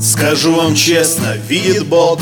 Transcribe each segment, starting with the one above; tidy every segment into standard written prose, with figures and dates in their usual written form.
Скажу вам честно, видит Бог,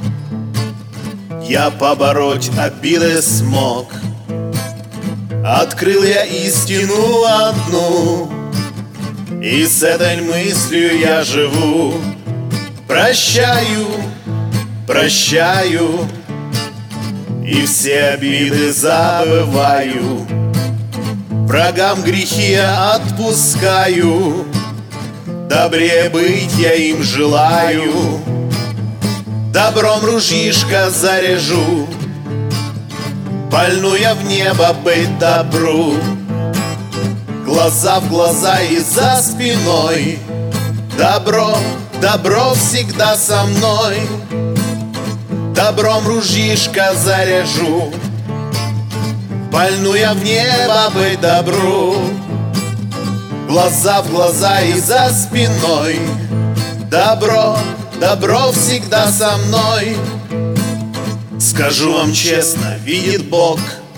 я побороть обиды смог. Открыл я истину одну, и с этой мыслью я живу. Прощаю, прощаю, и все обиды забываю. Врагам грехи я отпускаю, добрее быть я им желаю. Добром ружьишко заряжу, пальну я в небо быть добру. Глаза в глаза и за спиной, добро, добро всегда со мной. Добром ружьишко заряжу, пальну я в небо быть добру. Глаза в глаза и за спиной, добро, добро всегда со мной. Скажу вам честно, видит Бог,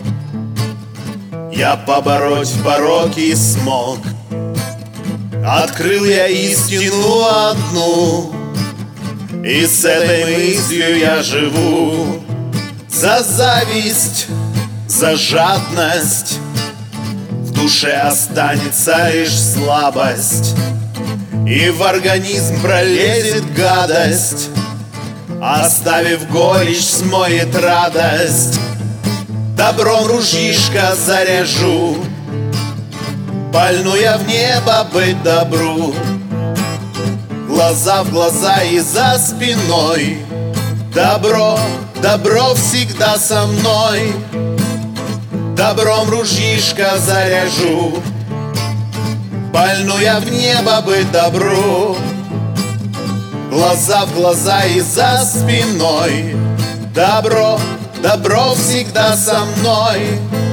я побороть пороки смог. Открыл я истину одну, и с этой мыслью я живу. За зависть, за жадность в душе останется лишь слабость, и в организм пролезет гадость, оставив горечь, смоет радость. Добром ружьишко заряжу, пальну я в небо быть добру. Глаза в глаза и за спиной, добро, добро всегда со мной. Добром ружьишко заряжу, пальну я в небо быть добру. Глаза в глаза и за спиной, добро, добро всегда со мной.